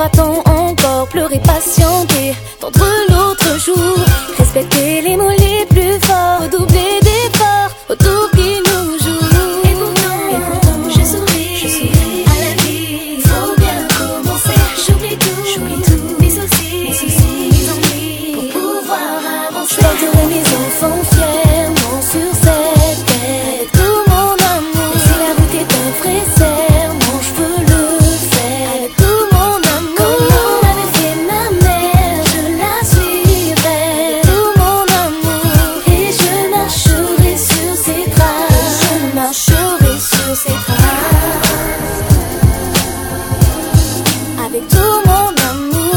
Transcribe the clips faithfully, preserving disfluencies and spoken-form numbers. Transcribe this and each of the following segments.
va-t-on encore pleurer, patienter, tendre l'autre jour, respecter les mots les plus forts, redoubler d'efforts autour qui nous jouent. Et pourtant, et pourtant je souris, je souris à la vie. Il faut bien commencer. J'oublie tout, j'oublie tout, mes soucis, mes soucis, mes ennuis, pour pouvoir avancer. Je porterai mes enfants fièrement sur cette tête, tout mon amour. Et si la route est un vrai serment, je veux le faire avec tout mon amour. Comme l'avait fait ma mère, je la suivrai avec tout mon amour. Et je marcherai sur ses traces, je marcherai sur ses traces avec tout mon amour.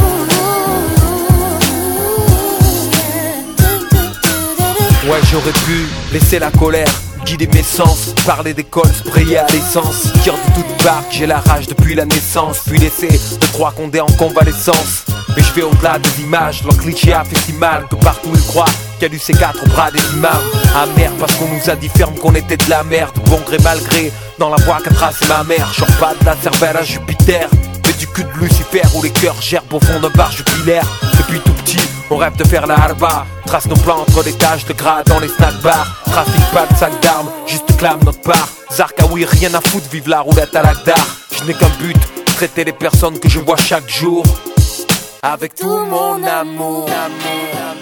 Ouais, j'aurais pu laisser la colère guider mes sens, parler d'école, sprayer à l'essence, dire de toute part que j'ai la rage depuis la naissance, puis laisser deux trois condés en convalescence. Mais je vais au-delà des images, leur cliché a fait si mal que partout ils croient qu'il y a du C quatre au bras des imams. Amer parce qu'on nous a dit ferme qu'on était de la merde, bon gré mal gré, dans la voie qu'a tracé ma mère. Genre pas de la cervelle à Jupiter, mais du cul de Lucifer où les cœurs gerbent au fond d'un bar jupilaire. Depuis tout petit, on rêve de faire la harba, trace nos plans entre les taches de gras dans les snack bars. Trafic pas de sac d'armes, juste clame notre part. Zarkaoui, rien à foutre, vive la roulette à l'Agdar. Je n'ai qu'un but, traiter les personnes que je vois chaque jour avec tout mon amour.